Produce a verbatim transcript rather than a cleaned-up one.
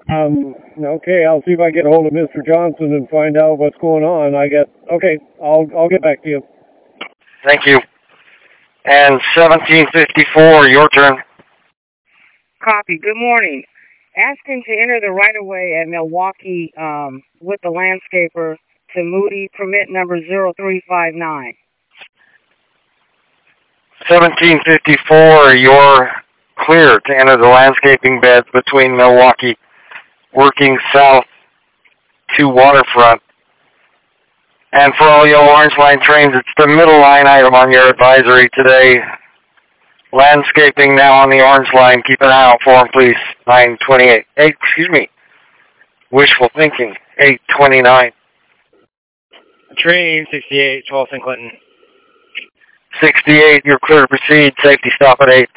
Um, okay, I'll see if I get a hold of Mister Johnson and find out what's going on. I guess. Okay, I'll I'll get back to you. Thank you. And seventeen fifty-four, your turn. Copy. Good morning. Asking to enter the right-of-way at Milwaukee um, with the landscaper to Moody, permit number zero three five nine. seventeen fifty-four, you're clear to enter the landscaping beds between Milwaukee, working south to Waterfront. And for all your Orange Line trains, it's the middle line item on your advisory today. Landscaping now on the Orange Line. Keep an eye out for them, please. nine twenty-eight. Eight, excuse me. Wishful thinking. eight twenty-nine. Train sixty-eight, twelfth and Clinton. sixty-eight, you're clear to proceed. Safety stop at eight.